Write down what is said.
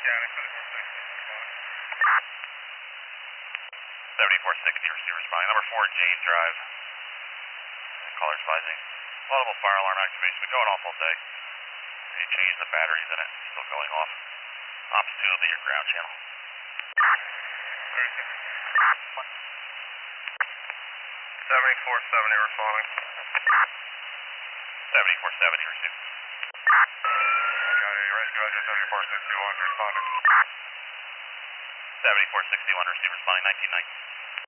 Yeah, 7460, receiver responding. Number 4, Jane Drive. Caller advising. Multiple fire alarm activation. Been going off all day. They changed the batteries in it. Still going off. Ops 2 will be your ground channel. 7470 responding. 7470, receive. Got a rescue agent 7461 responding. 7461, receive responding 1990.